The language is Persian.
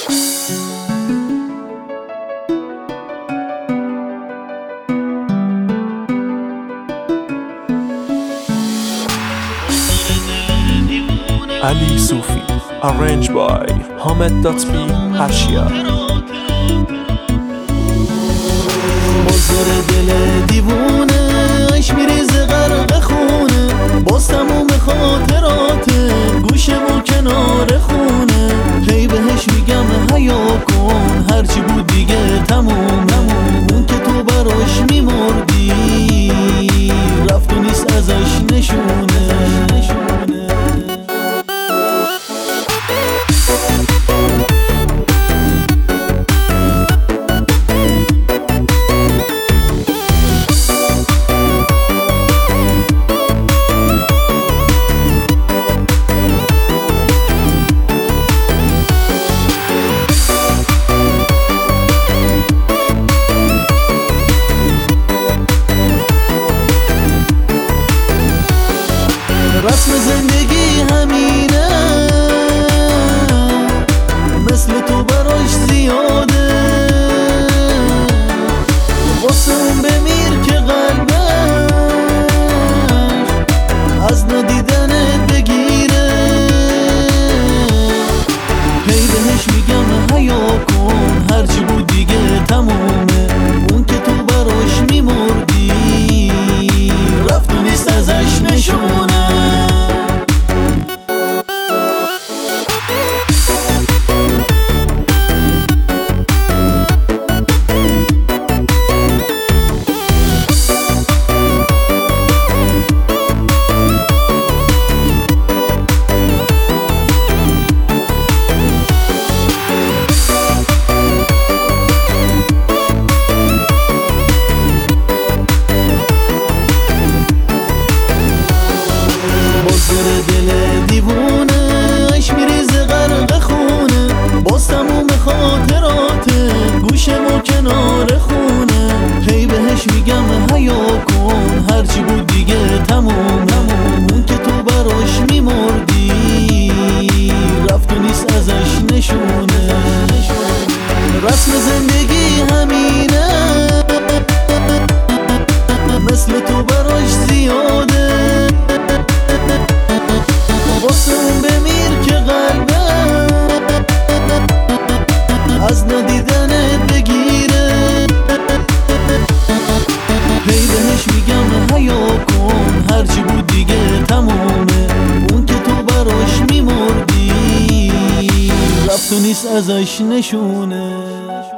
Ali Sufi, arranged by Hamed Datsby Hashia. بازار دل دیوونه اش میریزه غرق خونه، باز تموم خاطراته گوشه و کنار خونه. هی بهش میگم حیا کن، هرچی بود دیگه تموم. اون که تو براش میمردی رفت و نیست ازش نشونه. رسم زندگی همینه، مثل تو براش زیاده. واسه اون بمیر که قلبش از ندیدنت بگیره. هی بهش میگم حیا کن، هرچی بود دیگه تمومه. اون که تو براش میمردی رفت و نیست ازش نشونه. دل دیوونه اش میریزه غرق خونه، باز تموم خاطراته گوشه و کنار خونه. هی بهش میگم حیا کن، هرچی بود دیگه تموم. اون که تو براش میمردی رفت و نیست ازش نشونه. رسم زندگی همینه، مثل تو براش زیاده. واسه اون بمیر که قلبه از ندیدنت بگیره. هی بهش میگم حیا کن، هرچی بود دیگه تمومه. اون که تو براش میمردی رفت و نیست ازش نشونه.